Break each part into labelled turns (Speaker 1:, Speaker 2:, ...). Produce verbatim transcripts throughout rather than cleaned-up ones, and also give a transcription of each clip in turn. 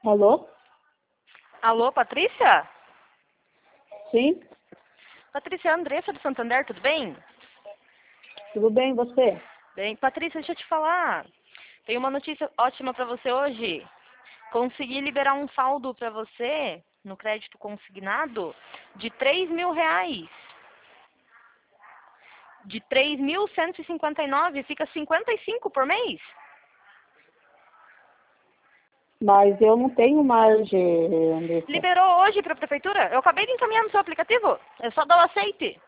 Speaker 1: Alô?
Speaker 2: Alô, Patrícia?
Speaker 1: Sim?
Speaker 2: Patrícia, é a Andressa do Santander, tudo bem?
Speaker 1: Tudo bem, você?
Speaker 2: Bem, Patrícia, deixa eu te falar. Tenho uma notícia ótima para você hoje. Consegui liberar um saldo para você no crédito consignado de três mil reais. De três mil cento e cinquenta e nove, fica cinquenta e cinco por mês.
Speaker 1: Mas eu não tenho margem, Andressa.
Speaker 2: Liberou hoje para a prefeitura? Eu acabei de encaminhar no seu aplicativo. É só dar o aceite.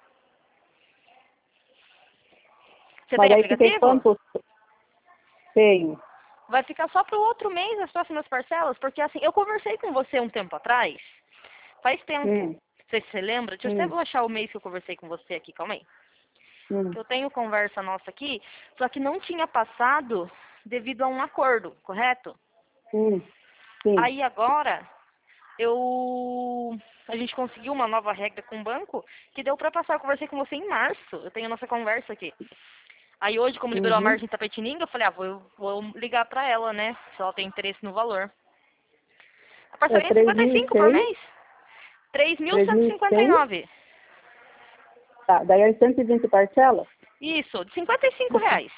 Speaker 2: Você
Speaker 1: Mas
Speaker 2: tem
Speaker 1: aí fiquei
Speaker 2: aplicativo?
Speaker 1: quanto? Tenho.
Speaker 2: Vai ficar só para o outro mês as próximas parcelas, porque assim, eu conversei com você um tempo atrás, faz tempo,
Speaker 1: Hum,
Speaker 2: não sei se você lembra, deixa eu até
Speaker 1: hum,
Speaker 2: vou achar o mês que eu conversei com você aqui, calma aí.
Speaker 1: hum,
Speaker 2: Que eu tenho conversa nossa aqui, só que não tinha passado devido a um acordo, correto?
Speaker 1: hum, sim.
Speaker 2: Aí agora, eu a gente conseguiu uma nova regra com o banco que deu para passar, eu conversei com você em março, eu tenho a nossa conversa aqui. Aí hoje, como liberou a
Speaker 1: Uhum.
Speaker 2: margem de Tapetininga, eu falei, ah, vou, vou ligar pra ela, né? Se ela tem interesse no valor. A
Speaker 1: É
Speaker 2: parceria é
Speaker 1: três
Speaker 2: cinquenta e
Speaker 1: mil e
Speaker 2: cinco por
Speaker 1: cem,
Speaker 2: mês. três mil
Speaker 1: três
Speaker 2: cento e
Speaker 1: mil e
Speaker 2: cinquenta e
Speaker 1: cem,
Speaker 2: nove.
Speaker 1: tá, daí é cento e vinte parcelas?
Speaker 2: Isso, de cinquenta e cinco reais.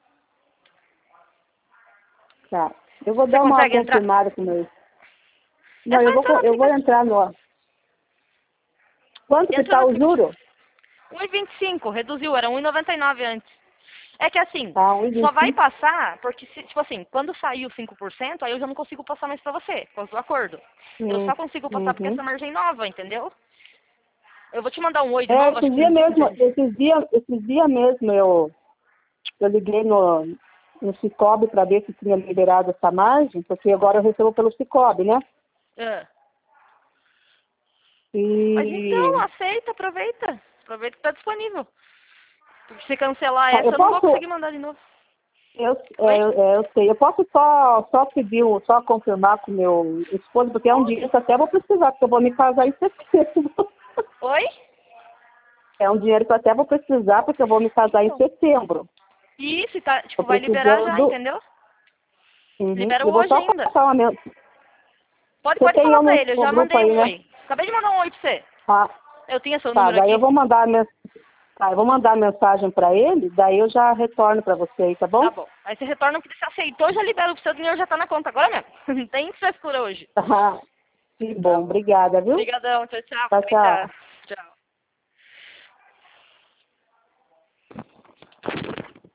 Speaker 1: Tá. Eu vou
Speaker 2: Você
Speaker 1: dar uma
Speaker 2: consegue entrar?
Speaker 1: confirmada com o meu.
Speaker 2: É
Speaker 1: Não,
Speaker 2: só
Speaker 1: eu vou,
Speaker 2: entrar no
Speaker 1: co- eu vou
Speaker 2: aplicativo.
Speaker 1: entrar no. Quanto que
Speaker 2: Entra
Speaker 1: tá
Speaker 2: no
Speaker 1: o
Speaker 2: aplicativo.
Speaker 1: juro?
Speaker 2: um e vinte e cinco, reduziu, era um e noventa e nove antes. É que assim,
Speaker 1: Tá, um e
Speaker 2: só
Speaker 1: vinte e
Speaker 2: vai
Speaker 1: cinco.
Speaker 2: passar, porque, se, tipo assim, quando sair o cinco por cento, aí eu já não consigo passar mais pra você, por causa do acordo. Eu
Speaker 1: Hum,
Speaker 2: só consigo passar porque
Speaker 1: uhum.
Speaker 2: essa margem nova, entendeu? Eu vou te mandar um oi de
Speaker 1: É,
Speaker 2: novo, acho
Speaker 1: esses
Speaker 2: que
Speaker 1: dias
Speaker 2: não sei
Speaker 1: mesmo,
Speaker 2: se...
Speaker 1: esses dias, esses dias mesmo eu, eu liguei no, no Cicobi para ver se tinha liberado essa margem, porque agora eu recebo pelo Cicobi, né?
Speaker 2: É. Mas então,
Speaker 1: E
Speaker 2: aceita, aproveita. Aproveita que tá disponível. Porque se cancelar
Speaker 1: ah,
Speaker 2: essa,
Speaker 1: eu
Speaker 2: eu não vou
Speaker 1: posso,
Speaker 2: conseguir mandar de novo.
Speaker 1: eu,
Speaker 2: Oi?
Speaker 1: é, eu, é, eu sei, eu posso só, só pedir, um- só confirmar com o meu esposo, porque é um dinheiro
Speaker 2: Pode.
Speaker 1: que até vou precisar, porque eu vou me casar em setembro.
Speaker 2: Oi?
Speaker 1: É um dinheiro que eu até vou precisar, porque eu vou me casar em
Speaker 2: Então.
Speaker 1: setembro.
Speaker 2: Isso, tá,
Speaker 1: Tô
Speaker 2: tipo, vai liberar já,
Speaker 1: precisando.
Speaker 2: entendeu?
Speaker 1: Uhum.
Speaker 2: Libera
Speaker 1: Eu vou
Speaker 2: hoje
Speaker 1: só
Speaker 2: ainda.
Speaker 1: passar uma mensagem.
Speaker 2: Pode,
Speaker 1: Você
Speaker 2: pode
Speaker 1: tem
Speaker 2: falar
Speaker 1: eu
Speaker 2: pra
Speaker 1: no,
Speaker 2: ele, eu
Speaker 1: no
Speaker 2: já
Speaker 1: grupo
Speaker 2: mandei
Speaker 1: aí,
Speaker 2: um
Speaker 1: né?
Speaker 2: oi. Acabei de mandar um oi pra você.
Speaker 1: Ah,
Speaker 2: Eu tinha seu
Speaker 1: tá,
Speaker 2: número
Speaker 1: daí eu
Speaker 2: aqui.
Speaker 1: vou mandar a mensagem. Tá, eu vou mandar a mensagem para ele, daí eu já retorno para você aí, tá
Speaker 2: Tá
Speaker 1: bom?
Speaker 2: bom. Aí você retorna porque você aceitou, já libera o seu dinheiro, já tá na conta agora mesmo. Não tem frescura hoje.
Speaker 1: Tá, que
Speaker 2: Tá
Speaker 1: bom,
Speaker 2: bom.
Speaker 1: obrigada, viu?
Speaker 2: Obrigadão, tchau, tchau.
Speaker 1: Tchau, tchau.
Speaker 2: Aproveita. Tchau.